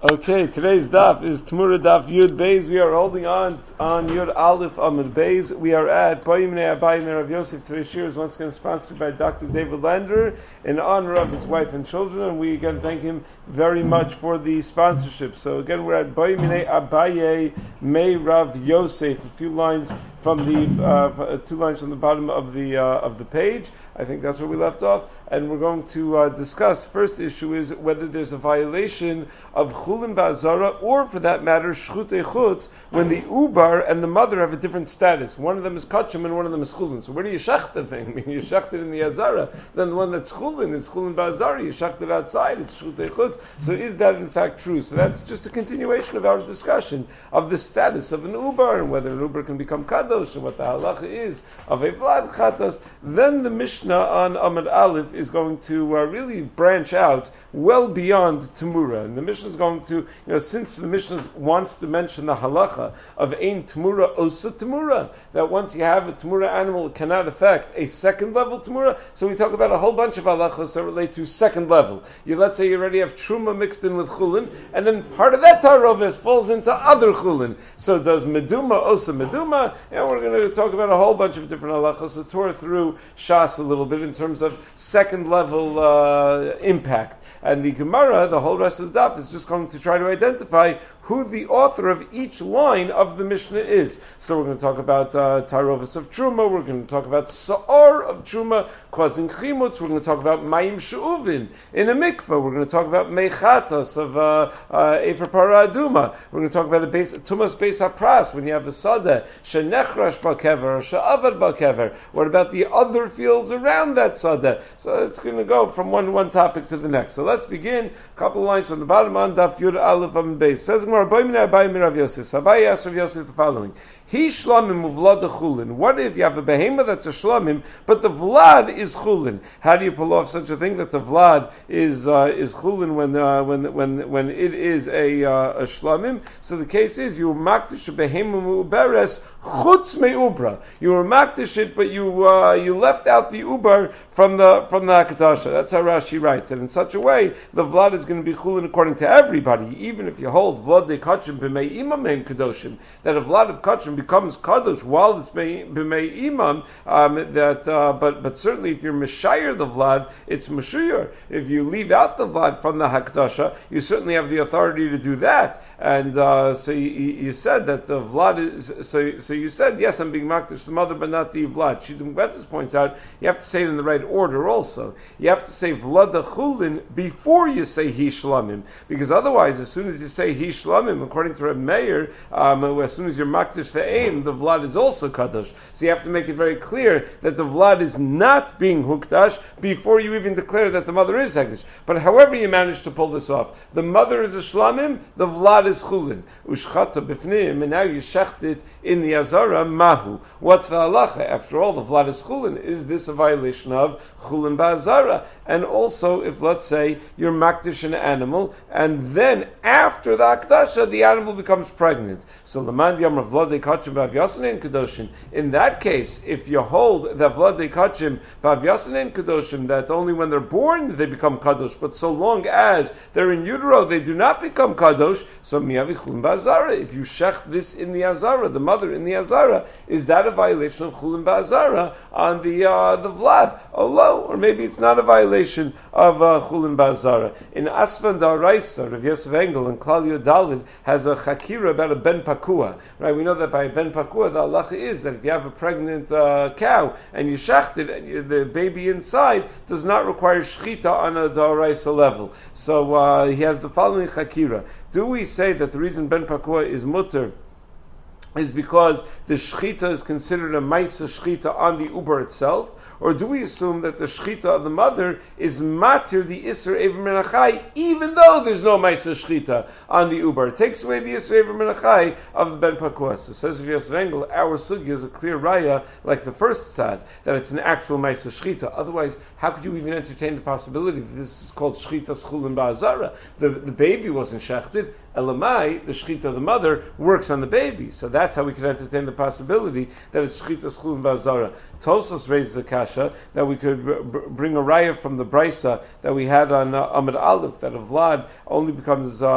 Okay, today's daf is Tmura Daf Yud Beis. We are holding on Yud Aleph Amud Beis. We are at Bayimnei Abayim Rav Yosef. Today's year is once again sponsored by Dr. David Lander in honor of his wife and children, and we again thank him very much for the sponsorship. So again, we're at Bayimnei Abayim May Rav Yosef. A few lines from the 2 lines from the bottom of the page. I think that's where we left off, and we're going to discuss. First issue is whether there's a violation of chulin ba'azara, or for that matter, shchutei chutz, when the ubar and the mother have a different status. One of them is kachim and one of them is chulin. So where do you shech the thing? I mean, you shech it in the azara. Then the one that's chulin is chulin ba'azara. You shech it outside. It's shchutei chutz. So is that in fact true? So that's just a continuation of our discussion of the status of an ubar and whether an ubar can become kadosh and what the halacha is of a vlad chatas. Then the Mishnah on Amud Aleph is going to really branch out well beyond Tamura. And the Mishnah is going to, since the Mishnah wants to mention the halacha of Ein Tamura Osa Tamura, that once you have a Tamura animal, it cannot affect a second level Tamura. So we talk about a whole bunch of halachas that relate to second level. Let's say you already have Truma mixed in with Chulin, and then part of that Tarovis falls into other Chulin. So does Meduma Osa Meduma? And we're going to talk about a whole bunch of different halachas. So tore through Shas a little bit in terms of second level impact. And the Gemara, the whole rest of the daf, is just going to try to identify who the author of each line of the Mishnah is. So we're going to talk about Tarovis of Truma, we're going to talk about Sa'ar of Truma, causing Chimutz, we're going to talk about Mayim She'uvin in a mikveh, we're going to talk about Mechatas of Efer Para Aduma, we're going to talk about Tumas Beis HaPras, when you have a Sadeh, She'nechrash Ba'kever, or She'avad Ba'kever. What about the other fields around that Sadeh? So it's going to go from one topic to the next. So let's begin. A couple of lines from the bottom on Daf Yud Aleph Amud Beis. Says Abayi Rav Yosef. Abayi asked Rav Yosef the following: He shlamim uvlad chulin. What if you have a behemoth that's a shlamim, but the vlad is chulin? How do you pull off such a thing that the vlad is chulin when it is a shlamim? So the case is you makdish a behemoth uberes chutz meubra. You were makdish it, but you left out the ubar from the Hakadasha. That's how Rashi writes it. In such a way, the vlad is going to be chulin according to everybody, even if you hold vlad de kachim b'mei imam meim kadoshim, that a vlad of kachim becomes kadosh while it's b'mei imam. But certainly if you're meshayir the vlad, it's meshuyar. If you leave out the vlad from the Hakadasha, you certainly have the authority to do that. And so you said that the vlad is. So you said yes, I'm being makdish the mother, but not the vlad. Shidduch Betzis points out you have to say it in the right order. Also, you have to say vlad chulin before you say hi shlamim, because otherwise, as soon as you say hi shlamim, according to Reb Meir, as soon as you're makdish the aim, the vlad is also kadosh. So you have to make it very clear that the vlad is not being hukdash before you even declare that the mother is hekdash. But however you manage to pull this off, the mother is a shlamim, the vlad is chulin. Ushchata b'fnim, and now you shecht it in the azara mahu. What's the halacha? After all, the vlad is chulin. Is this a violation of chulin ba'azara? And also, if let's say you're makdish an animal, and then after the akdasha, the animal becomes pregnant. So l'man yamar vladei kachim b'avyasanein kadoshin. In that case, if you hold that vladei kachim b'avyasanein kadoshim, that only when they're born they become kadosh, but so long as they're in utero they do not become kadosh. So miyavi chulin ba'azara. If you shech this in the azara, the mother in the azara, is that a violation of chulin ba'azara on the vlad? Oh, or maybe it's not a violation of chulin ba'azara. In Asvan Daraisa, Rav Yosef Engel and Klal Yodalid has a chakira about a ben pakua. Right? We know that by a ben pakua, the halacha is that if you have a pregnant cow and you shecht it, and the baby inside does not require shchita on a Daraisa level. So he has the following chakira. Do we say that the reason ben pakua is mutter is because the shchita is considered a maisa shchita on the uber itself? Or do we assume that the shchita of the mother is matir the isser ever menachai, even though there's no maisa shchita on the uber? It takes away the isser ever menachai of the ben pakuas. It says Yosef Engel, our sugya is a clear raya, like the first sad, that it's an actual maisa shchita. Otherwise, how could you even entertain the possibility that this is called shchita schulin ba'azara? The baby wasn't shechted. Elamai, the shchita of the mother, works on the baby. So that's how we can entertain the possibility that it's shchita schulin ba'azara. Tosos raises the kasha. kasha that we could bring a raya from the brisa that we had on Amud Aleph, that a vlad only becomes that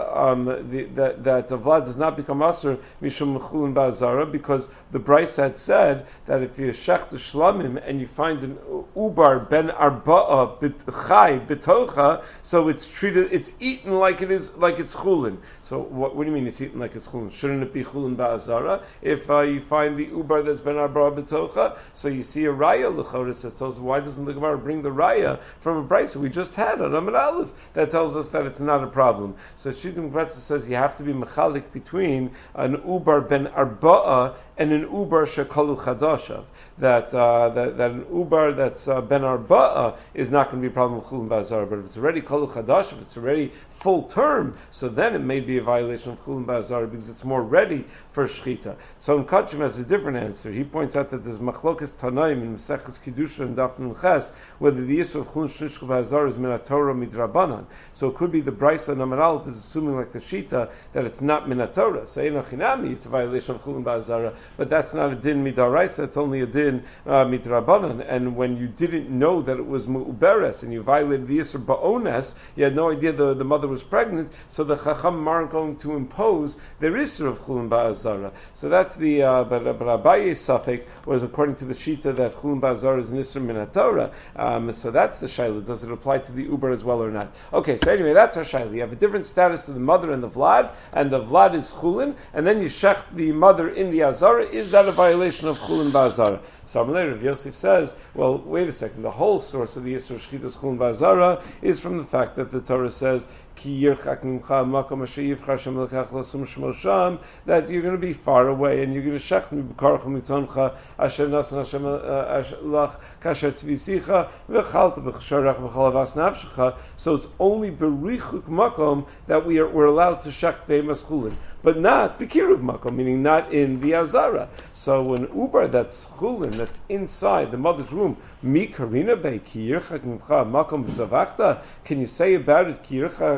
a vlad does not become aser mishum mechulin ba'azara, because the brisa had said that if you shech the shlamim and you find an ubar ben arba'a chai betocha, so it's treated, it's eaten like it's chulin. So what do you mean it's eaten like it's chulin? Shouldn't it be chulin ba'azara if you find the ubar that's ben arba'a betocha? So you see a raya l'choris that tells, why doesn't the Gemara bring the raya from a brisa we just had on Amud Aleph that tells us that it's not a problem? So Shittim Gvetza says you have to be mechalik between an ubar ben arba'a and an ubar shekalu chadashav. That an ubar that's ben arba'a is not going to be a problem with chulin ba'azara. But if it's already kalu chadash, if it's already full term, so then it may be a violation of chulin ba'azara because it's more ready for shchita. So Kachim has a different answer. He points out that there's machlokas tanaim in Maseches Kiddusha and Daf Nun Ches whether the issue of chulin shishchu ba'azara is min Torah midrabanan. So it could be the brisa and Amud Aleph is assuming like the shita that it's not min Torah. So Eino Chinami, it's a violation of chulin ba'azara, but that's not a din midaraisa. It's only a din midrabanan, and when you didn't know that it was mu'uberes and you violated the Yisr ba'ones, you had no idea the mother was pregnant, so the Chacham aren't going to impose the Yisr of Chulin ba'azara. So that's the, but Abaye's Safek was according to the Shita that Chulin ba'azara is Nisr min Torah. So that's the Shaila. Does it apply to the Uber as well or not? Okay, so anyway, that's our Shaila. You have a different status to the mother and the Vlad is Chulin, and then you shech the mother in the Azara. Is that a violation of Chulin ba'azara? So Rav Yosef says, well, wait a second. The whole source of the Yisro Shchitas Chulin ba'azara is from the fact that the Torah says Ki yirchak mimcha makom asher yivchar Hashem lekach lasum shmo sham, that you're going to be far away and you're going to shech mibukarcha mitzoncha asher nasan Hashem lach kasher tzvisicha v'chalta b'chsharach v'chalavas nafshecha. So it's only berichuk makom that we're allowed to shech b'emas chulin, but not b'kiruv makom, meaning not in the azara. So an ubar that's chulin, that's inside the mother's womb, mi karina be ki yirchak mimcha makom v'zavachta, can you say about it ki yirchak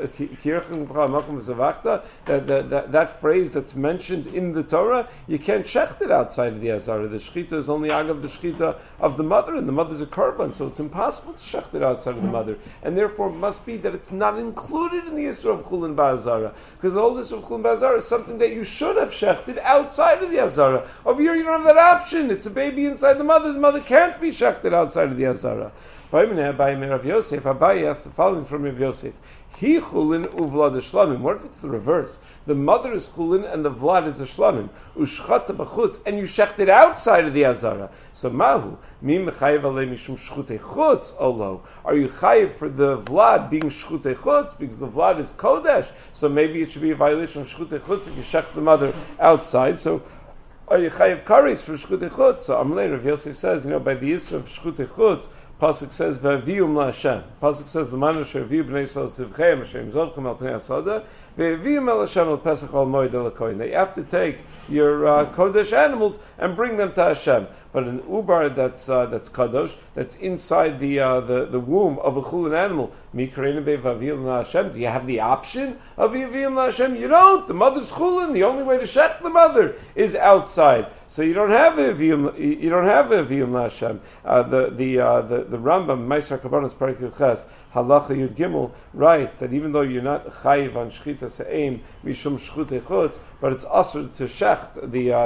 that phrase that's mentioned in the Torah, you can't shecht it outside of the Azara. The shechita is only agav the shechita of the mother, and the mother's a korban, so it's impossible to shecht it outside of the mother, and therefore it must be that it's not included in the Yisra of Chulin ba'azara, because the whole Yisra of Chulin ba'azara is something that you should have shechted outside of the Azara. Over here you don't have that option. It's a baby inside the mother can't be shechted outside of the Azara. Abaye asked the following from Rav Yosef. He chulin uvlad shlamim. What if it's the reverse? The mother is chulin and the vlad is a shlamim. Ushchata b'chutz, and you shecht it outside of the azara. So mahu mi mechayev alei mishum shchutei chutz olo. Are you chayev for the vlad being shchutei chutz because the vlad is kodesh? So maybe it should be a violation of shchutei chutz if you shecht the mother outside. So are you chayev kares for shchutei chutz? So Amalei Rav Yosef says, by the issue of shchutei chutz, Pasuk says, "Ve'avium la Pasuk says, "L'manu she'aviu b'nei Yisrael sivcheim Hashem zovchem al pnei asada ve'avium el Hashem al Pesach al moed el hakoyin." They have to take your kodesh animals and bring them to Hashem. But an ubar that's kadosh, that's inside the womb of a chulin animal, mikarena be'avium la Hashem. Do you have the option of avium la Hashem? You don't. The mother's chulin. The only way to shech the mother is outside. So you don't have avium. You don't have avium la Hashem. The Rambam, Ma'aser Kabbanos Parak Ches, Halacha Yud Gimel, writes that even though you're not chayiv on shchita se'im mishum shchutei chutz, but it's asur to shecht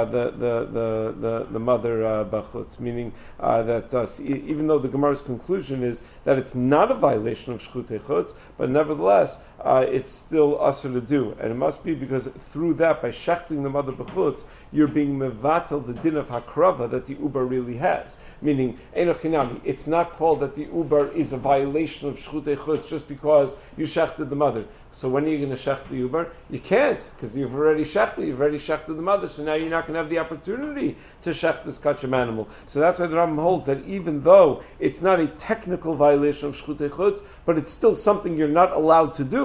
the mother bachutz, meaning that even though the Gemara's conclusion is that it's not a violation of shchutei chutz, but nevertheless it's still asur to do, and it must be because through that, by shechting the mother bachutz, you're being mevatel the din of hakrava that the ubar really has, meaning eino chinami. It's not called that the ubar is a violation of shchutei chutz just because you shechted the mother. So when are you going to shecht the ubar? You can't, because you've already shechted the mother, so now you're not going to have the opportunity to shecht this kachim animal. So that's why the Rambam holds that even though it's not a technical violation of shchutei chutz, but it's still something you're not allowed to do.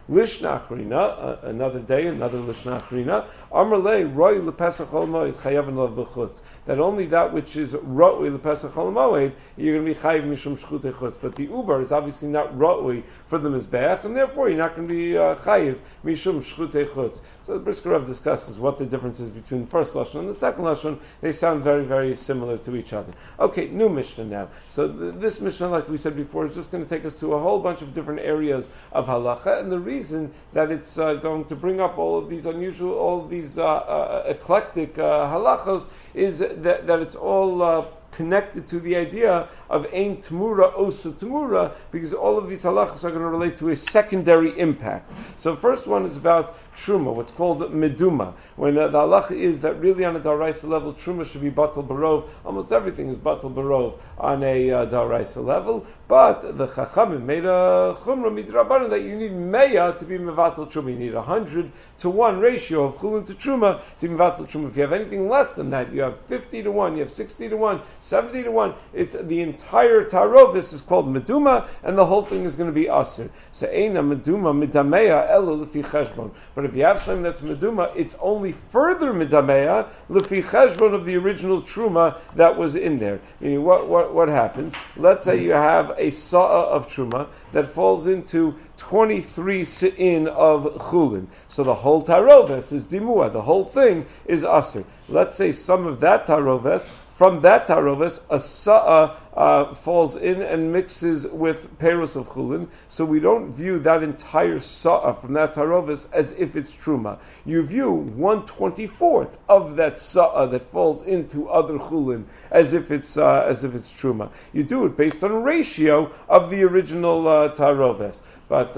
Lishna Achrina, another day, another Lishna Achrina. Amrle Roy LePesach Chol Moed Chayav Lav B'chutz. That only that which is Ro'ui LePesach Chol Moed you're going to be Chayav Mishum Shchutei Chutz. But the Uber is obviously not Ro'ui for the Mizbeach, and therefore you're not going to be Chayav Mishum Shchutei Chutz. So the Brisker Rav discusses what the difference is between the first Lashon and the second Lashon. They sound very, very similar to each other. Okay, new Mishnah now. So this Mishnah, like we said before, is just going to take us to a whole bunch of different areas of halacha, and the reason that it's going to bring up all of these unusual, all of these eclectic halachos is that it's all connected to the idea of ein tmura osa tmura, because all of these halachas are going to relate to a secondary impact. So first one is about truma, what's called meduma, when the halacha is that really on a daraisa level truma should be batal barov. Almost everything is batal barov on a daraisa level, but the chachamim made a chumra midrabanan that you need meya to be mevatel truma. You need 100-to-1 ratio of chulin to truma to be mevatel truma. If you have anything less than that, you have 50-to-1, you have 60-to-1, 70-to-1. It's the entire tarovis is called meduma, and the whole thing is going to be aser. So eina meduma midameya ela lefi cheshbon. But if you have something that's meduma, it's only further midameya lefi cheshbon of the original truma that was in there. Meaning, what happens? Let's say you have a sa'a of truma that falls into 23 se'in of chulin. So the whole taroves is dimua. The whole thing is aser. Let's say some of that taroves, from that taroves, a sa'a falls in and mixes with perus of chulin. So we don't view that entire sa'a from that taroves as if it's truma. You view 1/24 of that sa'a that falls into other chulin as if it's truma. You do it based on a ratio of the original taroves. But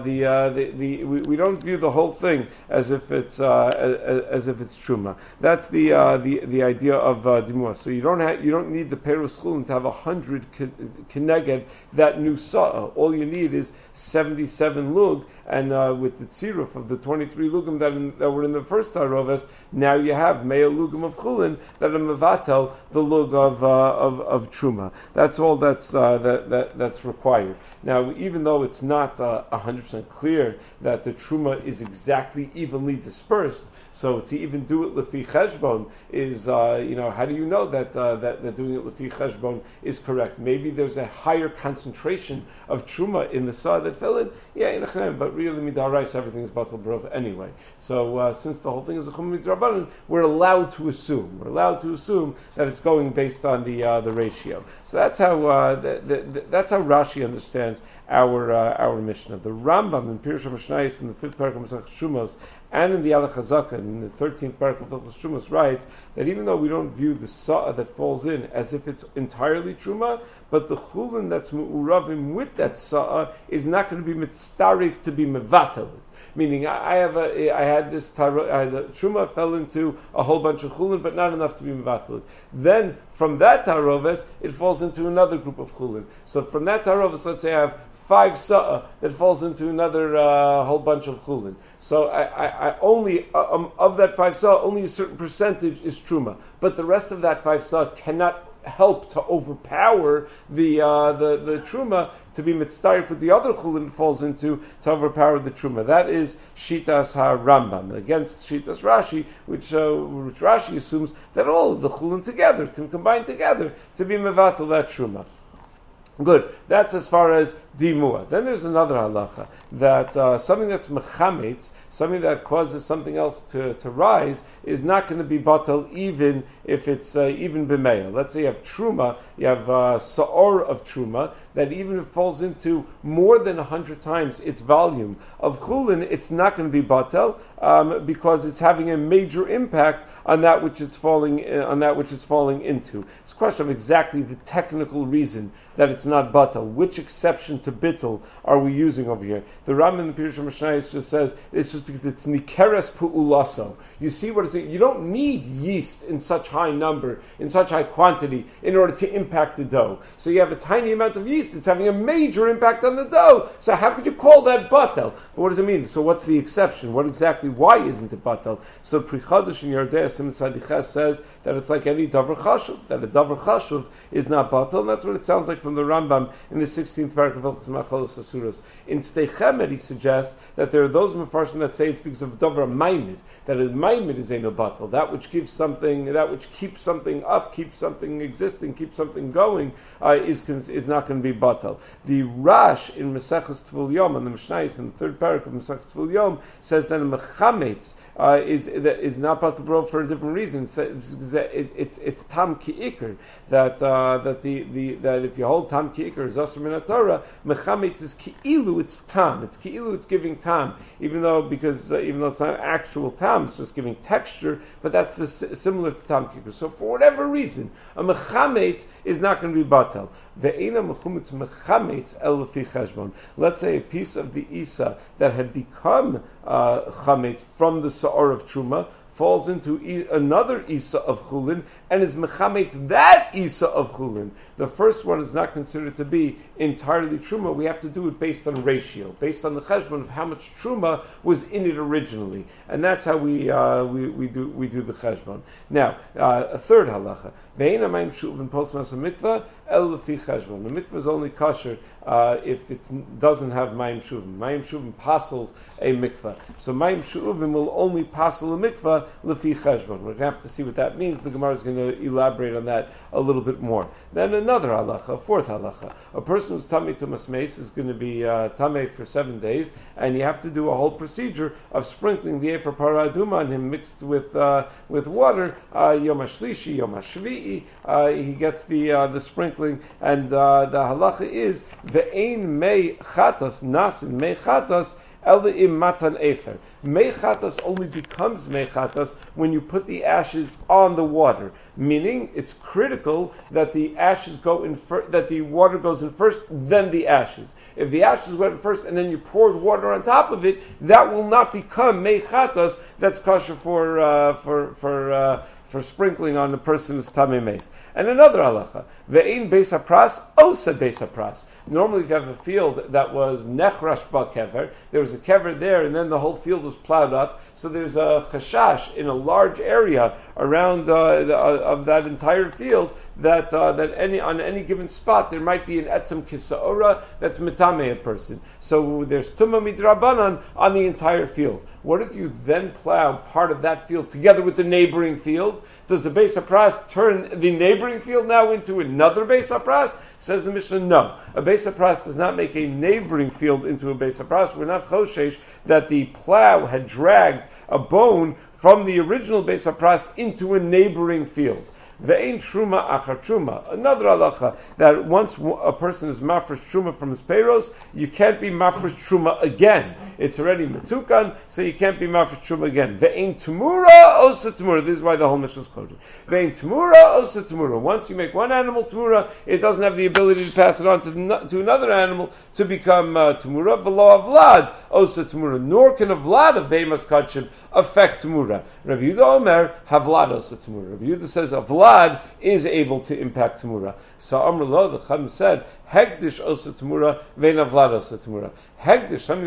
we don't view the whole thing as if it's truma. That's the idea of dimua. So you don't need the perus chulin to have 100 keneged that new sa'a. All you need is 77 lug, and with the tziruf of the 23 lugim that were in the first taroves, now you have mea lugim of chulin that are mevatel the lug of truma. That's all that's required. Now, even though it's not 100% clear that the truma is exactly evenly dispersed, so to even do it lefi cheshbon is, how do you know that doing it lefi cheshbon is correct? Maybe there's a higher concentration of truma in the saw that fell in. Yeah, but really midarais everything is batal barov anyway. So since the whole thing is a chum midrabanan, we're allowed to assume that it's going based on the ratio. So that's how Rashi understands our Mishnah. The Rambam in Pirush HaMishnayos in the 5th parak of Masech Shumos and in the Alech HaZaka in the 13th parak of Hilchos Shumos writes that even though we don't view the sa'a that falls in as if it's entirely truma, but the chulin that's mu'uravim with that sa'a is not going to be mitztarif to be mevatel. Meaning, the truma fell into a whole bunch of chulin, but not enough to be mevatel. Then from that taroves, it falls into another group of chulin. So from that taroves, let's say I have 5 sa'a that falls into another whole bunch of chulin. So I only of that 5 sa'a, only a certain percentage is truma, but the rest of that 5 sa'a cannot help to overpower the truma to be mitzdarif with the other chulin falls into to overpower the truma. That is Shitas HaRambam against Shitas Rashi, which Rashi assumes that all of the chulin together can combine together to be mevatel that truma. Good. That's as far as dimua. Then there's another halacha that something that's mechametz, something that causes something else to rise, is not going to be batal even if it's even b'meya. Let's say you have truma, you have sa'or of truma that even if it falls into more than 100 times its volume of chulin, it's not going to be batal because it's having a major impact on that which it's falling into. It's a question of exactly the technical reason that it's not batal. Which exception to bittul are we using over here? The Ram in the Pirush HaMishnayos just says it's just because it's nikeres pu'ulaso. You see what it's. You don't need yeast in such high number, in such high quantity, in order to impact the dough. So you have a tiny amount of yeast; it's having a major impact on the dough. So how could you call that batal? But what does it mean? So what's the exception? Why isn't it batal? So Pri Chadash in Yardei Simon Sadiches says that it's like any davar chashuv, that a davar chashuv is not batal, and that's what it sounds like from the Rambam in the 16th paragraph of Machalos Asuros. In Steichemet, he suggests that there are those Mefarshim that say it's because of Dovra Maimid, that a Maimid is Eino Batal, that which gives something, that which keeps something up, keeps something existing, keeps something going, is not going to be Batal. The Rash in Maseches Tvul Yom, on the Mishnayos, in the third paragraph of Maseches Tvul Yom, says that a Mechametz is not Batal for a different reason. It's Tam Ki'ikr, that if you hold Tam Ki'ikr as Asr Min HaTorah, Mechametz is Ki'ilu, it's Tam. It's Ki'ilu, it's giving Tam, even though it's not actual Tam, it's just giving texture, but that's similar to Tam Ki'ikr. So for whatever reason, a Mechametz is not going to be Batal. Let's say a piece of the Isa that had become Chametz from the Sa'or of Truma falls into another Isa of Chulin and is mechametz that Isa of Chulin. The first one is not considered to be entirely Truma. We have to do it based on ratio, based on the cheshbon of how much Truma was in it originally, and that's how we do the cheshbon. Now, a third halacha: ve'ein hamayim shuvin posmas mikvah el lefi cheshbon. The mikvah is only kosher if it doesn't have mayim shuvin. Mayim shuvin pasels a mikvah, so mayim shuvin will only pasel a mikvah lefi cheshbon. We're going to have to see what that means. The Gemara is going to elaborate on that a little bit more. Then another halacha, a fourth halacha: a person who's tamei tumas meis is going to be tamei for 7 days, and you have to do a whole procedure of sprinkling the efer para aduma on him mixed with water. Yom hashlishi, yom hashvi'i, he gets the sprinkling, and the halacha is ve'ein mei chatas nasin mei chatas Elim matan efer. Mechatas only becomes mechatas when you put the ashes on the water. Meaning, it's critical that the ashes go in that the water goes in first, then the ashes. If the ashes went first and then you poured water on top of it, that will not become mechatas. That's kosher for sprinkling on the person who's tamei meis. And another halacha: ve'ein beis hapras osa beis hapras. Normally, if you have a field that was nechrash ba kever, there was a kever there, and then the whole field was plowed up. So there's a chashash in a large area around of that entire field that on any given spot there might be an etzem kisaora that's metamei a person. So there's tumah midrabanan on the entire field. What if you then plow part of that field together with the neighboring field? Does the Beis HaPras turn the neighboring field now into another Beis HaPras? Says the Mishnah, no. A Beis HaPras does not make a neighboring field into a Beis HaPras. We're not choshesh that the plow had dragged a bone from the original Beis HaPras into a neighboring field. Ve'ein truma achar truma. Another halacha, that once a person is mafresh truma from his peiros, you can't be mafresh truma again. It's already metukan, so you can't be mafresh truma again. Ve'ein temura osa temura. This is why the whole Mishnah is quoted. Ve'ein temura osa temura. Once you make one animal temura, it doesn't have the ability to pass it on to another animal to become temura. V'lo avlad osa temura. Nor can a vlad of beimas kachim affect temura. Rabbi Yehuda Omer havlad osa temura. Rabbi Yehuda says a vlad is able to impact temura. So Amr Lo, the Chacham said, Hegdish osa temura, ve'na vlad osa temura. Hegdish, something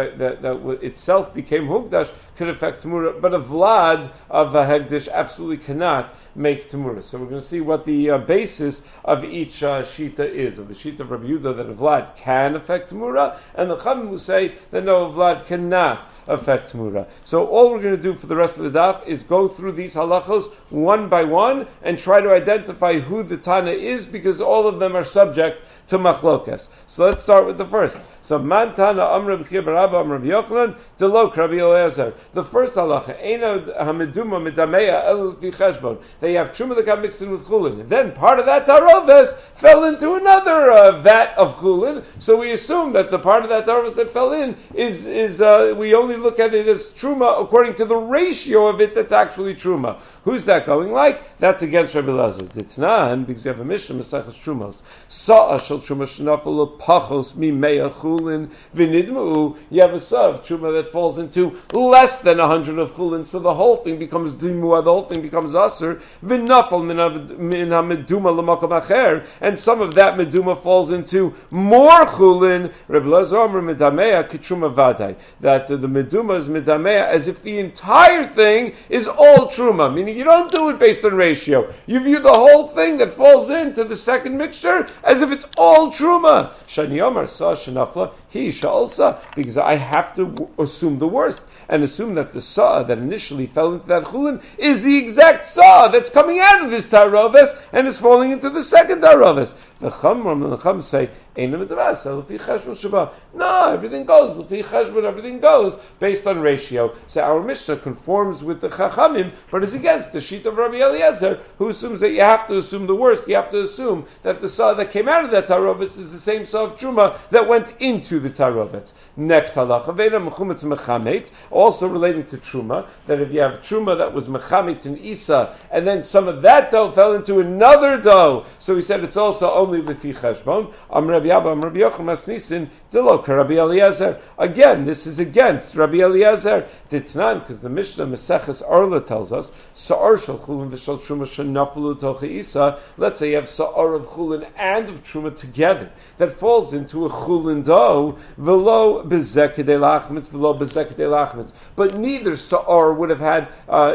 that itself became hugdash, could affect temura, but a vlad of a hegdish absolutely cannot make temura. So we're going to see what the basis of each shita is. Of the shita of Rabbi Yehuda, that a vlad can affect temura, and the Chacham will say that no, a vlad cannot affect temura. So all we're going to do for the rest of the daf is go through these halachos one by one and try to identify who the Tana is, because all of them are subject to machlokas. So let's start with the first. So man Tana Amr B'chir Barabba Amr B'Yochanan Delok Rabbi Eliezer. The first halacha, Eino Hamiduma Midameya El Fi Cheshbon. They have truma that got mixed in with chulin. And then part of that taroves fell into another vat of chulin. So we assume that the part of that taroves that fell in is we only look at it as truma according to the ratio of it that's actually truma. Who's that going like? That's against Rabbi Eliezer. Ditnan, because you have a Mishnah Maseches Trumos. Sa'a shel truma shnafel pachos mimeya chulin v'nidmu. You have a saw of truma that falls into less than 100 of chulin, so the whole thing becomes dimua, the whole thing becomes aser. V'nafel min ha-meduma l'makom acher, and some of that meduma falls into more chulin. Rabbi Eliezer Omer medameya kitruma vadai. That the meduma is medameya as if the entire thing is all truma, meaning you don't do it based on ratio. You view the whole thing that falls into the second mixture as if it's all all truma. Shani Omar sa shenafla he sha'alsa, because I have to assume the worst and assume that the saw that initially fell into that chulin is the exact saw that's coming out of this taroves and is falling into the second taroves. The Chum say, no, everything goes. Everything goes based on ratio. So our Mishnah conforms with the Chachamim, but is against the sheet of Rabbi Eliezer, who assumes that you have to assume the worst. You have to assume that the saw that came out of that taroves is the same saw of Truma that went into the taroves. Next halacha, Veda mechumetz mechametz, also relating to Truma, that if you have Truma that was mechametz in Isa, and then some of that dough fell into another dough, so he said it's also only lefi cheshbon. Rabbi Abba, Rabbi Yochanan Masnisin, Dilo Rabbi Eliezer. Again, this is against Rabbi Eliezer. Titnan, because the Mishnah Meseches Arla tells us, Sa'ar shel chulin v'shel Truma shenafalu tocha Isa. Let's say you have Sa'ar of chulin and of Truma together, that falls into a chulin dough, v'lo bezekadei lachmitz, v'lo bezekadei lachmitz. But neither Sa'ar would have had,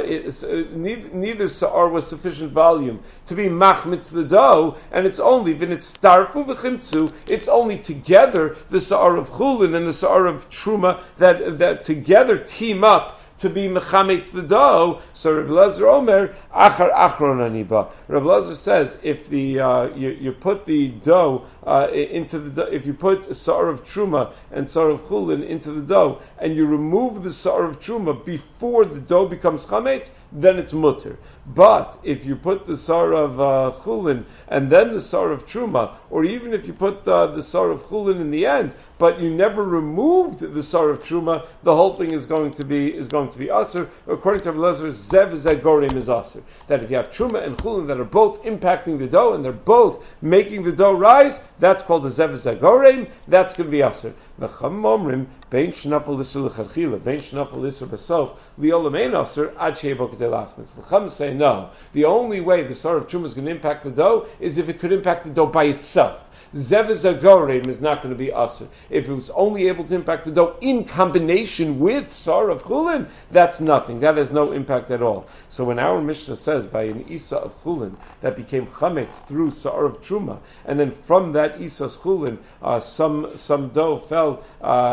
neither Sa'ar was sufficient volume to be machmitz the dough, and it's only v'nitztarfu v'chimtzu, it's only together the Sa'ar of chulin and the Sa'ar of Truma that together team up to be mechametz the dough. So Rabbi Eliezer Omer, achar achron aniba. Rabbi Eliezer says, if the you put the dough into the dough, if you put Sa'ar of Truma and Sa'ar of Chulin into the dough, and you remove the Sa'ar of Truma before the dough becomes chametz, then it's mutter. But if you put the Sa'ar of Chulin and then the Sa'ar of Truma, or even if you put the Sa'ar of Chulin in the end, but you never removed the Sa'ar of Truma, the whole thing is going to be aser. According to Rabbi Eliezer, zev zegorem is aser. That if you have Truma and Chulin that are both impacting the dough and they're both making the dough rise, that's called the zev zegorem. That's going to be aser. The Chum bein shnafel isur lechatchila, bein shnafel isur besof liolam ein aser ad sheibok delachmitz. The Chum say no. The only way the Sa'ar of Truma is going to impact the dough is if it could impact the dough by itself. Zev zagorim is not going to be aser. If it was only able to impact the dough in combination with Sa'ar of Chulin, that's nothing. That has no impact at all. So when our Mishnah says by an Isa of Chulin that became chametz through Sa'ar of Truma, and then from that Isa's Chulin some dough fell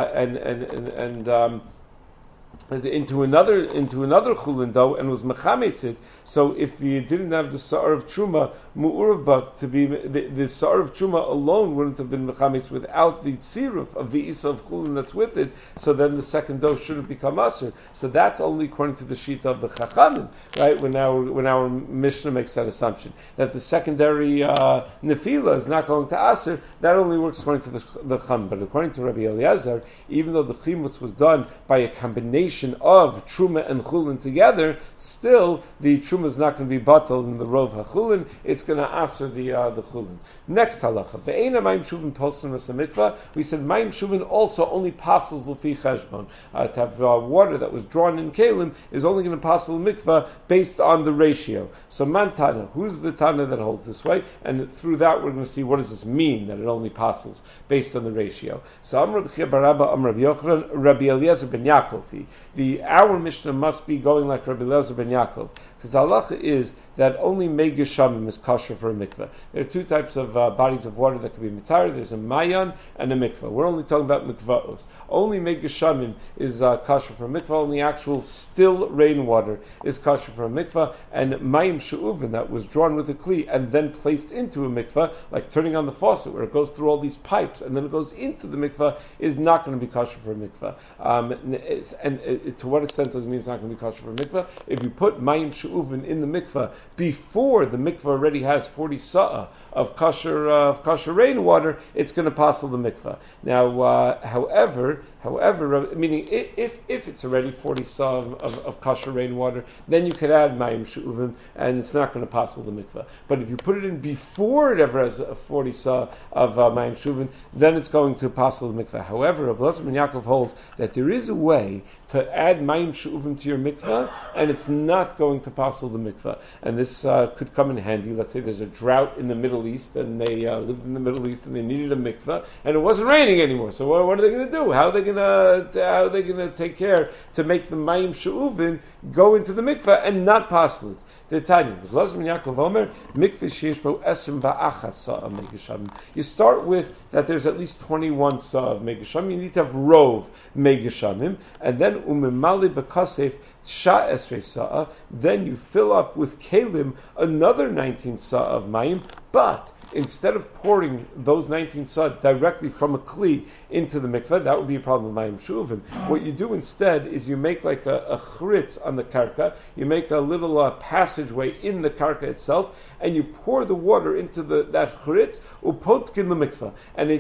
into another chulin dough and was mechametzit. So if you didn't have the Sa'ar of Truma mu'urvah to be the Sa'ar of Truma alone wouldn't have been mechametz without the tziruf of the isa of chulin that's with it. So then the second dough shouldn't become aser. So that's only according to the sheet of the chachamim, right? When our Mishnah makes that assumption that the secondary nefila is not going to aser, that only works according to the chum. But according to Rabbi Eliezer, even though the chimutz was done by a combination of Truma and Chulin together, still the Truma is not going to be batal in the Rov HaChulin, it's going to aser the Chulin. Next halacha, Be'ena Mayim Shuvin Posel Mikvah, we said Mayim Shuvin also only passes L'fi Cheshbon. To have water that was drawn in Kalim is only going to pass the mikvah based on the ratio. So Man Tana, who's the Tana that holds this way? And through that we're going to see what does this mean, that it only passes based on the ratio. So Amr B'chia Barabba, Amr Yochanan, Rabbi Eliezer ben Yaakov. Our Mishnah must be going like Rabbi Eliezer ben Yaakov, because the halacha is that only Mei Geshamim is kosher for a mikveh. There are two types of bodies of water that can be mitar. There's a mayan and a mikveh. We're only talking about mikvahos. Only Mei Geshamim is kosher for a mikveh. Only actual still rainwater is kosher for a mikveh. And mayim she'uvin, that was drawn with a kli and then placed into a mikveh, like turning on the faucet where it goes through all these pipes and then it goes into the mikveh, is not going to be kosher for a mikveh. To what extent does it mean it's not going to be kosher for a mikveh? If you put mayim she'uvin in the mikveh before the mikveh already has 40 sa'ah of kosher rainwater, it's going to passel the mikveh. Now, however, meaning if it's already 40 sa'ah of kosher rainwater, then you could add mayim she'uvim, and it's not going to passel the mikveh. But if you put it in before it ever has a 40 sa'ah of mayim she'uvim, then it's going to passel the mikveh. However, Rabbi Eliezer ben Yaakov holds that there is a way to add mayim she'uvim to your mikveh, and it's not going to passel the mikveh. And this could come in handy. Let's say there's a drought in the Middle East, and they lived in the Middle East, and they needed a mikveh, and it wasn't raining anymore. So what are they going to do? How are they going gonna take care to make the mayim she'uvin go into the mikveh and not pasel it? You start with that there's at least 21 sa of megashamim. You need to have rov megashamim, and then umimali bekasef sha esrei sa. Then you fill up with kalim another 19 sa of mayim, but instead of pouring those 19 sa directly from a kli into the mikveh, that would be a problem with mayim shuvim. What you do instead is you make like a chritz on the karka, you make a little passageway in the karka itself, and you pour the water into that chritz, upotkin the mikveh, and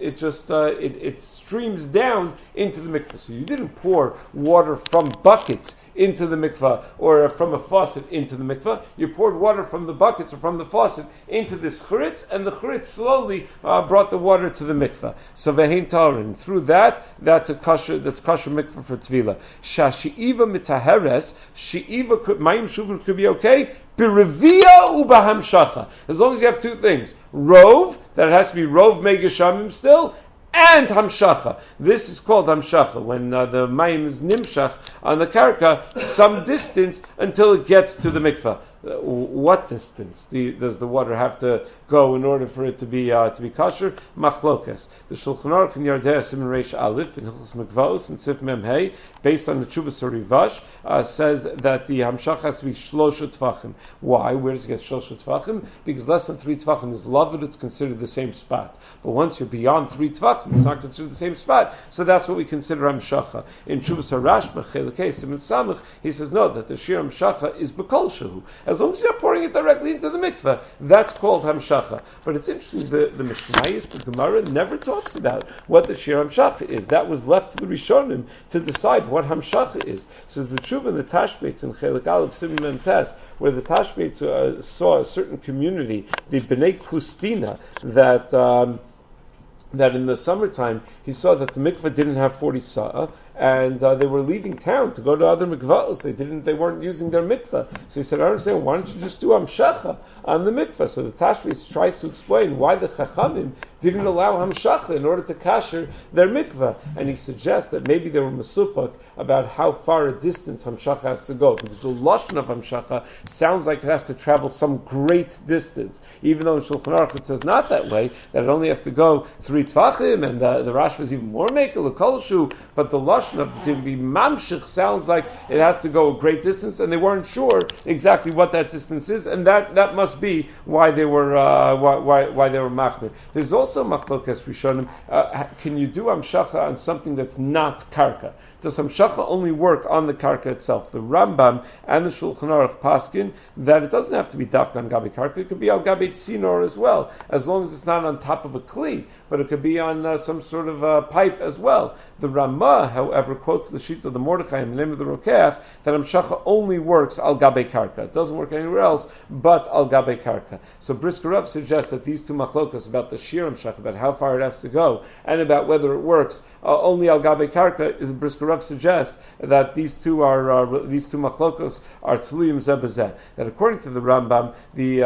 it streams down into the mikveh. So you didn't pour water from buckets into the mikveh or from a faucet into the mikveh. You poured water from the buckets or from the faucet into this chritz, and the chritz slowly brought the water to the mikveh. So vehein tarin. Through that's kosher mikveh for tvila. Shashi'iva mitaheres, shi'iva mayim shuvim could be okay. Birevia ubahamshacha. As long as you have two things: rov, that it has to be rov megashamim still, and hamshacha. This is called hamshacha, when the mayim is nimshach on the karka some distance until it gets to the mikveh. What distance does the water have to go in order for it to be kosher? Machlokes. The Shulchan Aruch in Yardei Siman Reish Aleph in Hilchos Mikvaos and Sif Mem Hey, based on the Tshuvas Rivash, says that the hamshach has to be shlosha tvachim. Why? Where does it get shlosha tvachim? Because less than 3 tvachim is lavud. It's considered the same spot. But once you're beyond 3 tvachim, it's not considered the same spot. So that's what we consider hamshacha. In Tshuvas Harashba Chelekei Siman Samach, he says no, that the shir hamshacha is b'kol shehu. As long as you're pouring it directly into the mikveh, that's called hamshacha. But it's interesting, the Mishnayos, the Gemara, never talks about what the shir hamshacha is. That was left to the Rishonim to decide what hamshacha is. So the Tshuva and the Tashbetz in Chelik Aleph Siman Mem Tes, where the Tashbetz saw a certain community, the Bnei Kustina, that in the summertime he saw that the mikveh didn't have 40 sa'ah, and they were leaving town to go to other mikvahs. They weren't using their mikveh. So he said, I don't understand, why don't you just do hamshacha on the mikveh? So the Tashbetz tries to explain why the Chachamim didn't allow hamshacha in order to kasher their mikveh. And he suggests that maybe they were mesupak about how far a distance hamshacha has to go, because the lashon of hamshacha sounds like it has to travel some great distance, even though in Shulchan Aruch it says not that way, that it only has to go 3 tvachim, and the Rashba is even more mekel, kolshu, but the lashon of to be mamshich sounds like it has to go a great distance, and they weren't sure exactly what that distance is, and that must be why they were why they were machmir. There's also machlokes rishonim. Can you do hamshacha on something that's not karka? Does hamshacha only work on the karka itself? The Rambam and the Shulchan Aruch paskin that it doesn't have to be dafka on gabi karka. It could be al gabi tzinor as well, as long as it's not on top of a kli, but it could be on some sort of pipe as well. The Ramah, however, quotes the sheet of the Mordechai in the name of the Rokeach that hamshacha only works al gabi karka. It doesn't work anywhere else but al gabi karka. So Brisker Rav suggests that these two machlokas about the shir hamshacha, about how far it has to go, and about whether it works only al gabi karka, is Brisker Rav suggests that these two machlokos are tzluyim zeh b'zeh. That according to the Rambam, the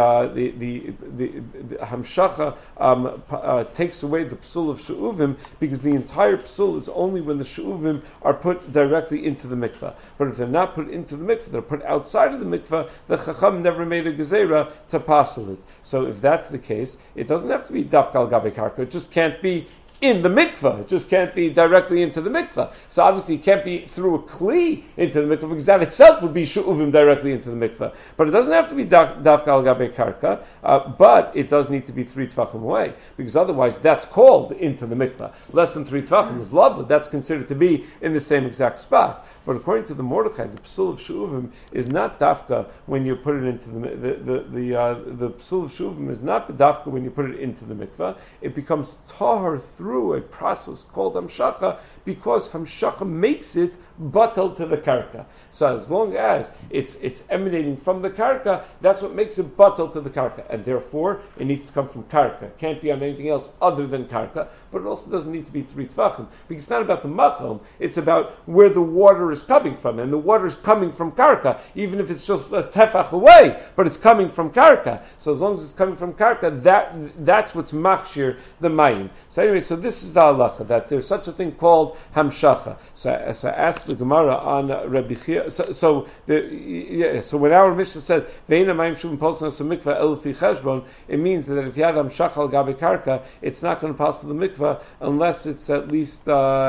hamshacha takes away the psul of she'uvim, because the entire psul is only when the she'uvim are put directly into the mikveh. But if they're not put into the mikveh, they're put outside of the mikveh, the chacham never made a gezerah to pasel it. So if that's the case, it doesn't have to be dafka al gabi karka. It just can't be in the mikveh. It just can't be directly into the mikveh. So obviously it can't be through a kli into the mikveh, because that itself would be shu'uvim directly into the mikveh. But it doesn't have to be dafka al gabe karka, but it does need to be 3 tvachim away, because otherwise that's called into the mikveh. Less than 3 tvachim is lovely. That's considered to be in the same exact spot. But according to the Mordechai, the psul of shu'uvim is not dafka when you put it into the psul of shu'uvim is not dafka when you put it into the mikveh. It becomes tahar through a process called hamshacha, because hamshacha makes it batal to the karka. So as long as it's emanating from the karka, that's what makes it batal to the karka, and therefore it needs to come from karka. It can't be on anything else other than karka, but it also doesn't need to be 3 tvachim, because it's not about the makom, it's about where the water is is coming from, and the water is coming from karka, even if it's just a tefach away, but it's coming from karka. So as long as it's coming from karka, that's what's machshir the mayim. So anyway, so this is the halacha, that there's such a thing called hamshacha. So I asked the Gemara on Rabbi Chia. So when our Mishnah says ve'ina mayim shuvim posel as a mikvah el fi cheshbon, it means that if you had hamshacha al gabe karka, it's not going to pass the mikvah unless it's at least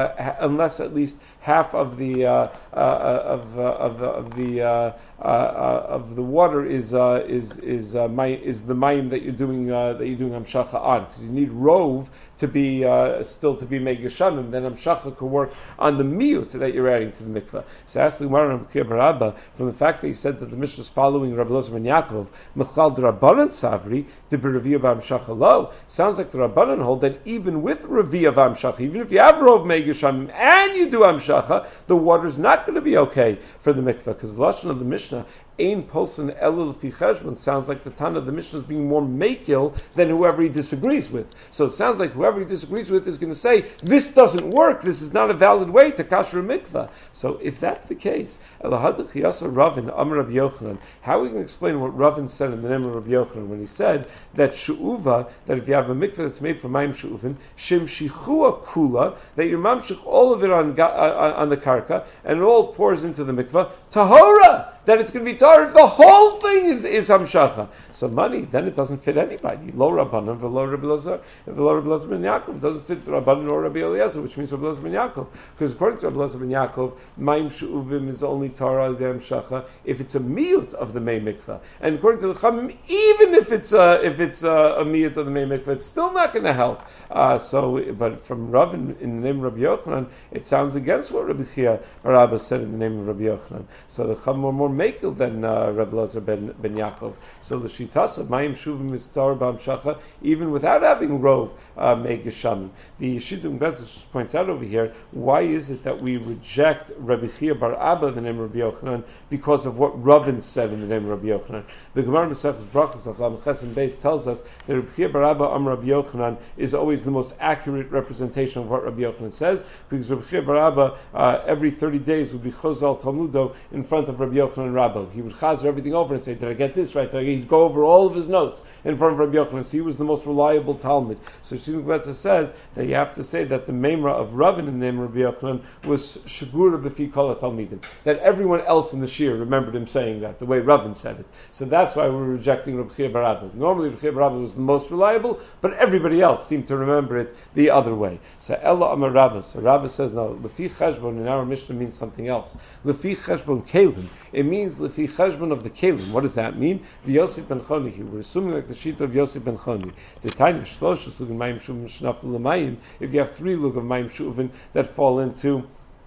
half of the of the water is the mayim that you're doing hamshacha on, because you need rove to be still to be megashamim. Then hamshacha could work on the miyut that you're adding to the mikvah. So ask the Gemara from the fact that you said that the Mishnah is following Rabbi Elazar ben Yaakov, Mechal d'Rabbanan Savri de B'Raviyah v'Hamshacha Lo. Sounds like the Rabbanan hold that even with Raviyah v'Hamshacha, even if you have rove megashamim and you do hamshacha, the water is not going to be okay for the mikvah, because the lashon of the Mishnah, Ein Polson Elul Fi Cheshbon, sounds like the Tana of the Mishnah is being more makil than whoever he disagrees with. So it sounds like whoever he disagrees with is going to say, this doesn't work, this is not a valid way to kasher a mikvah. So if that's the case, Ravin Amar Rabbi Yochanan, how are we going to explain what Ravin said in the name of Rabbi Yochanan when he said that shu'uva, that if you have a mikvah that's made from mayim shu'uvin, shim shichua kula, that you mamshich all of it on the karka, and it all pours into the mikvah, tahora, that it's going to be tahor. The whole thing is hamshacha. So money, then it doesn't fit anybody. Lo Rabbanan v'lo Rabbi Elazar, v'lo Rabbi Elazar ben Yaakov. It doesn't fit Rabbanan or Rabbi Eliezer, which means Rabbi Elazar ben Yaakov. Because according to Rabbi Elazar ben Yaakov, mayim shu'uvim is only tahor al hamshacha if it's a miyut of the mei mikvah. And according to the Chamim, even if it's a miyut of the mei mikvah, it's still not going to help. But from Rav in the name of Rabbi Yochanan, it sounds against what Rabbi Chia or Rabba said in the name of Rabbi Yochanan. So the Chamim are more makil than Rabbi Elazar ben Yaakov. So the shitas of mayim shuvim is tahor b'hamshacha even without having rov megashamim. The Shidduch Bezos points out over here, why is it that we reject Rabbi Chia bar Abba in the name of Rabbi Yochanan because of what Ravin said in the name of Rabbi Yochanan? The Gemara Masechus Brachos of Lam Chesed Beis tells us that Rabbi Chia bar Abba Rabbi Yochanan is always the most accurate representation of what Rabbi Yochanan says, because Rabbi Chia bar Abba every 30 days would be chozal Talmudo in front of Rabbi Yochanan and Rabbi. He would chazer everything over and say, did I get this right? He'd go over all of his notes in front of Rabbi Yochanan. So he was the most reliable Talmud. So Shimon Gvetza says that you have to say that the memra of Ravin in the name of Rabbi Yochanan was shagura b'fi kol talmidim, that everyone else in the shir remembered him saying that, the way Ravin said it. So that's why we're rejecting Rabbi Chia bar Abba. Normally Rabbi Chia bar Abba was the most reliable, but everybody else seemed to remember it the other way. So Ella Amar Rabba. So Rabba says, no, Lefi Cheshbon in our Mishnah means something else. Lefi Cheshbon Kelim. It means Lefi Cheshbon of the Kelim. What does that mean? The Yosef ben Choni. We're assuming like the sheet of Yosef ben Choni. The Tanya Shlosh Lugin Mayim Shuvin Shnafel L'Mayim. If you have 3 lug of Mayim Shuvin that fall into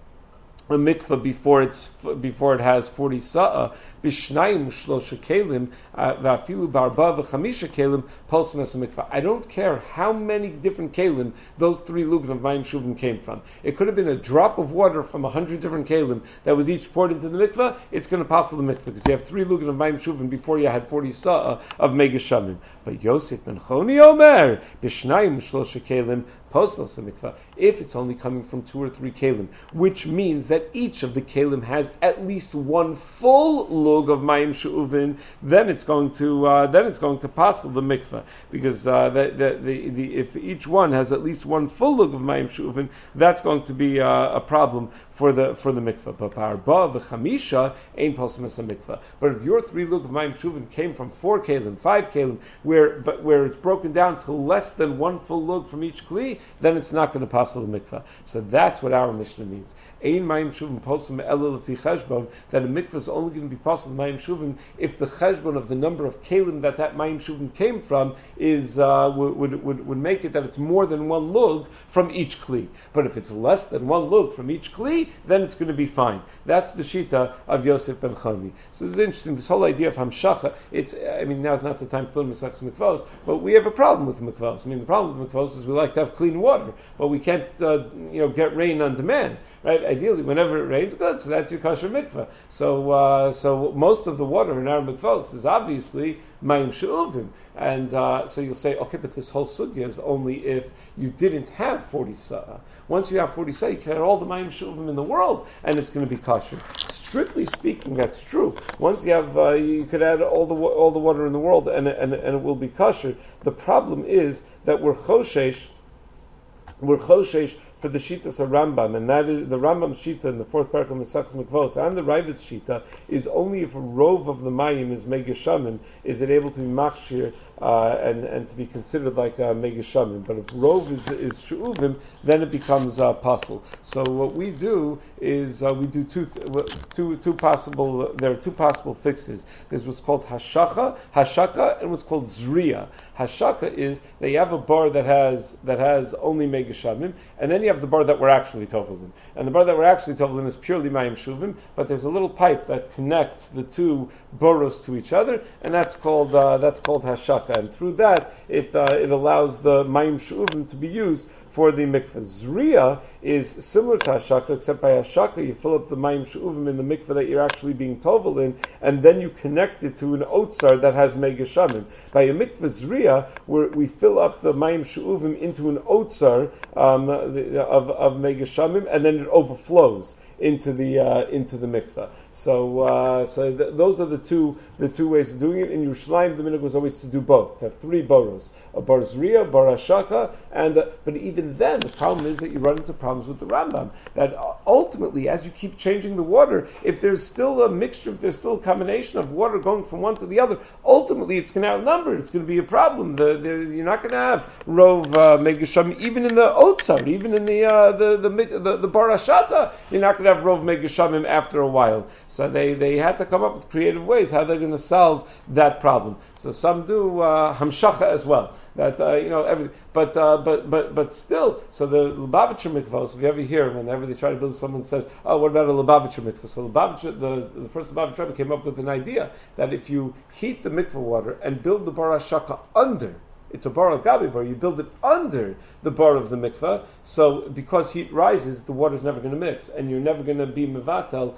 a mikvah before it has 40 sa'ah, b'shnayim shlosha kelim v'afilu barba v'chamisha kelim posem as a mikvah. I don't care how many different kelim those 3 lugan of mayim shuvim came from. It could have been a drop of water from 100 different kelim that was each poured into the mikvah. It's going to pass the mikvah because you have 3 lugan of mayim shuvim before you had 40 sa'ah of megashamim. But Yosef ben Choni Omer b'shnayim shlosha kelim posel as a mikvah. If it's only coming from 2 or 3 kelim, which means that each of the kelim has at least 1 full lug of mayim she'uvin, then it's going to passel the mikvah, because if each one has at least 1 full lug of mayim she'uvin, that's going to be a problem for the mikvah. But parba v'chamisha ain't posel as a mikvah. But if your 3 lug of mayim she'uvin came from 4 kelim, 5 kelim, where it's broken down to less than 1 full lug from each kli, then it's not going to passel the mikvah. So that's what our Mishnah means. Ein mayim shuvim posel me'elul lefi cheshbon, that a mikvah is only going to be posel mayim shuvim if the cheshbon of the number of kelim that mayim shuvim came from is would make it that it's more than 1 lug from each kli. But if it's less than 1 lug from each kli, then it's going to be fine. That's the shita of Yosef ben Choni. So this is interesting. This whole idea of hamshacha. Now's not the time to learn Masechus Mikvos, but we have a problem with mikvos. The problem with mikvos is we like to have clean water, but we can't get rain on demand, right? Ideally, whenever it rains, good. So that's your kosher mikveh. So most of the water in our mikvahs is obviously mayim she'uvim, and so you'll say, okay, but this whole sugya is only if you didn't have 40 sa'ah. Once you have 40 sa'ah, you can add all the mayim she'uvim in the world, and it's going to be kosher. Strictly speaking, that's true. Once you have, you could add all the water in the world, and it will be kosher. The problem is that we're choshesh for the Shitas of Rambam, and that is the Rambam Shita in the fourth parak of Mesachos Mikvos, and the Ravid's Shita is only if a rove of the mayim is megashamim, is it able to be machshir and to be considered like megashamim. But if rove is she'uvim, then it becomes pasul. So what we do is we do two possible. There are two possible fixes. There's what's called hashaka, and what's called zriya. Hashaka is that you have a bar that has only megashamim, and then you have the bar that we're actually tovelim. And the bar that we're actually tovelim is purely mayim shuvim, but there's a little pipe that connects the two boros to each other, and that's called hashaka. And through that, it allows the mayim shuvim to be used for the mikveh. Zriya is similar to hashaka, except by hashaka you fill up the mayim she'uvim in the mikveh that you're actually being tovel in, and then you connect it to an otsar that has megashamim. By a mikveh zriya, we fill up the mayim she'uvim into an otsar of megashamim, and then it overflows into the mikveh. Those are the two ways of doing it. In Yerushalayim, the minhag was always to do both, to have three boros, a bar zriya, bar hashaka, but even then, the problem is that you run into problems with the Rambam. That ultimately, as you keep changing the water, if there's still a mixture, if there's still a combination of water going from one to the other, ultimately it's going to outnumber. It's going to be a problem. You're not going to have rov megasham even in the otsar, even in the bar hashaka. You're not going to have rov megashamim after a while. So they had to come up with creative ways how they're going to solve that problem. So some do hamshacha as well. That everything, but still. So the Lubavitcher mikvahs, if you ever hear, whenever they try to build, someone says, "Oh, what about a Lubavitcher mikvah?" So the first Lubavitcher Rebbe came up with an idea that if you heat the mikvah water and build the bar hashaka under, it's a bar of gabi bar, you build it under the bar of the mikvah, so because heat rises, the water's never going to mix, and you're never going to be mevatel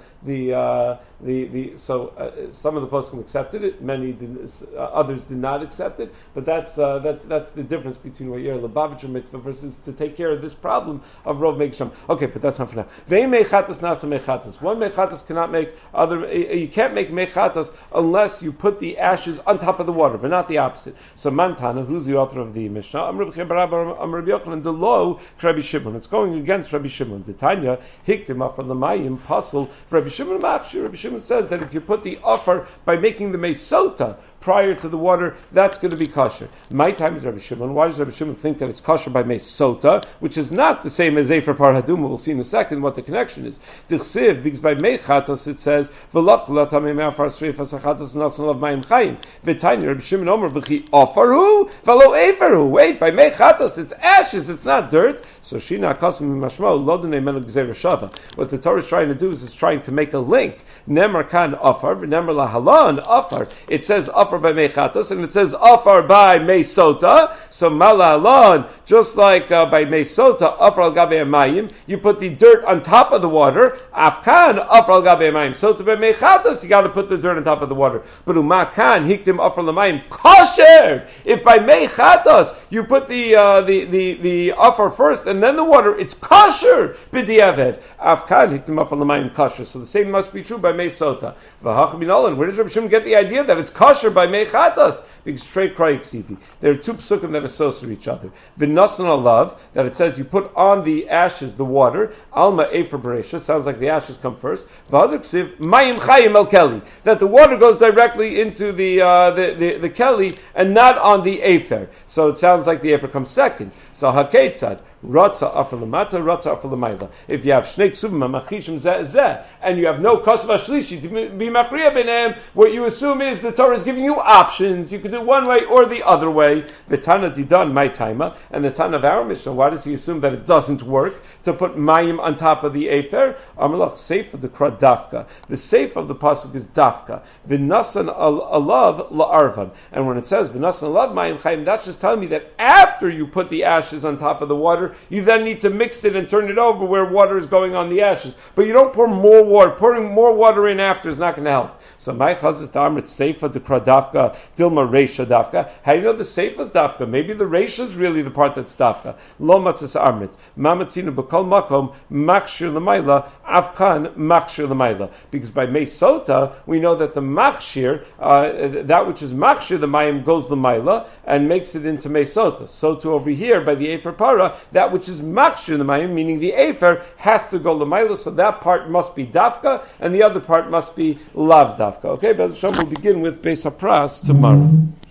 some of the poskim accepted it, many others did not accept it, but that's the difference between what you're a Lubavitcher mikvah versus to take care of this problem of rov megasham. Okay, but that's not for now. Ve'im mechatas nasa mechatas. One mechatas cannot make other. You can't make mechatas unless you put the ashes on top of the water, but not the opposite. So Mantana, who's the author of the Mishnah? Amr Rabbi Yochanan Delo Rabbi Shimon. It's going against Rabbi Shimon. The Tanya hiktim afar l'mayim pasul. Rabbi Shimon mafshir. Rabbi Shimon says that if you put the offer by making the mesota prior to the water, that's going to be kosher. My time is Rabbi Shimon. Why does Rabbi Shimon think that it's kosher by mesota, which is not the same as Efer Par Haduma? We'll see in a second what the connection is. Tichsiv, because by mechatos it says v'lach v'latamei me'afar sreifas achatos nasan of mayim chayim. V'tanya Rabbi Shimon Omer v'chi ofaru v'lo eferu. Wait, by mechatos it's ashes, it's not dirt. So shina akasim mashmo lodinei menu gzeir shava. What the Torah is trying to do is it's trying to make a link. Nemar kan ofar v'nemar lahalan ofar. It says ofar by mechatos and it says ofar by mesota. So malahalon, just like by mesota ofar al gabe mayim, you put the dirt on top of the water. Afkan ofar al gabe mayim. So to by mechatos, you got to put the dirt on top of the water. But umakan hiktim ofar lamayim kosher. If by mechatos you put the offer first and then the water, it's kosher b'diavad. Afkan hiktim ofar lamayim kosher. So the same must be true by mesota. Where does Rabbi Shimon get the idea that it's kosher by mechatos? Because straight krayik sivi. There are two psukim that associate each other. V'nasan alav, that it says you put on the ashes the water. Alma efer beresha, sounds like the ashes come first. V'adar ksiv mayim chayim el keli, that the water goes directly into the keli and not on the efer. So it sounds like the efer comes second. So haketzad. Ratza afar lamata, ratza afar lamayla. If you have shnei ksubim machishim zeh, and you have no kosav shlishi to be machriya b'neim, what you assume is the Torah is giving you options. You can do one way or the other way. The Tana didan my taima, and the Tana of our Mishnah. Why does he assume that it doesn't work to put mayim on top of the efer? Amalach seif of the krad dafka. The seif of the pasuk is dafka. V'nasan alav la'arvan. And when it says v'nasan alav mayim chayim, that's just telling me that after you put the ashes on top of the water, water, you then need to mix it and turn it over where water is going on the ashes. But you don't pour more water. Pouring more water in after is not going to help. So my chazis to amrit seifa de kradafka dilma reisha dafka. How do you know the seifa is dafka? Maybe the reisha is really the part that's dafka. Lo matzas amrit mamatzinu b'kol makom machshir l'mayla avkan machshir l'mayla. Because by meisota we know that the machshir, that which is machshir the mayim goes l'mayla and makes it into meisota. So to over here by the efer para, that which is machshir the mayim, meaning the efer has to go l'mayla. So that part must be dafka and the other part must be lav dafka. Okay, but we'll begin with Beis Hapras tomorrow.